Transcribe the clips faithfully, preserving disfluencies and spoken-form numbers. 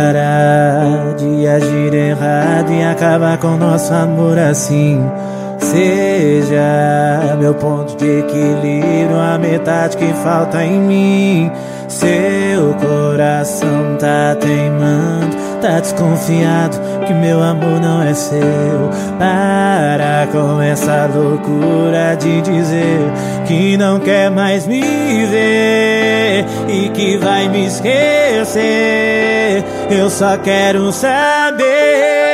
Parar de agir errado e acabar com nosso amor assim. Seja meu ponto de equilíbrio, a metade que falta em mim. Seu coração tá teimando, tá desconfiado que meu amor não é seu. Para com essa loucura de dizer que não quer mais me ver e que vai me esquecer. Eu só quero saber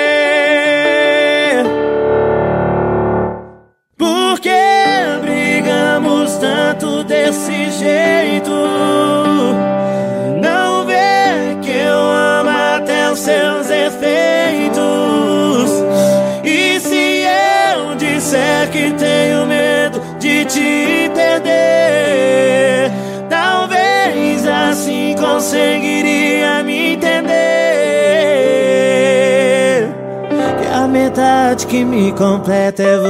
por que brigamos tanto desse jeito. Não vê que eu amo até os seus efeitos. E se eu disser que tenho medo de te perder, talvez assim conseguiria me entender. Que a metade que me completa é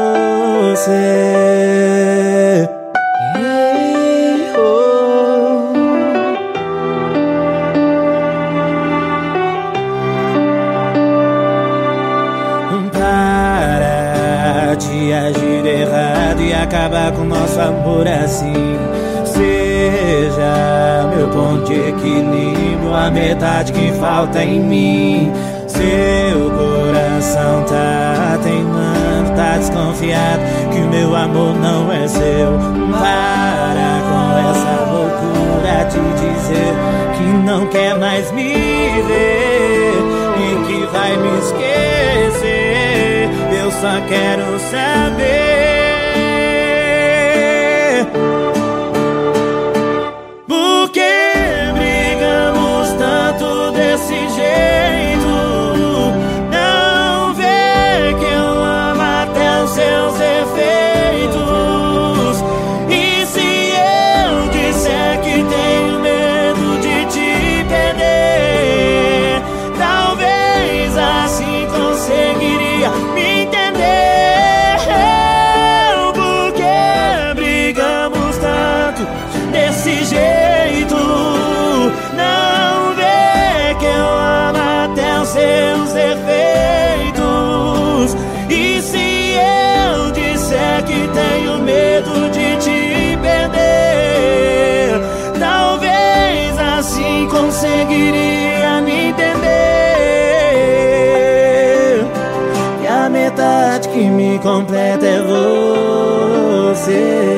você. Para de agir errado e acabar com nosso amor assim. Seja meu ponto de equilíbrio, a metade que falta em mim. Seu coração tá teimando, tá desconfiado que o meu amor não é seu. Para com essa loucura de dizer que não quer mais me ver e que vai me esquecer. Eu só quero saber por que brigamos tanto desse jeito. Não vê que eu amo até os seus efeitos. E se eu disser que tenho medo de te perder, talvez assim conseguiria me entender. Por que brigamos tanto desse jeito? Não vê que eu amo até os seus efeitos. E se eu disser que tenho medo de te perder, talvez assim conseguiria me entender. E a metade que me completa é você.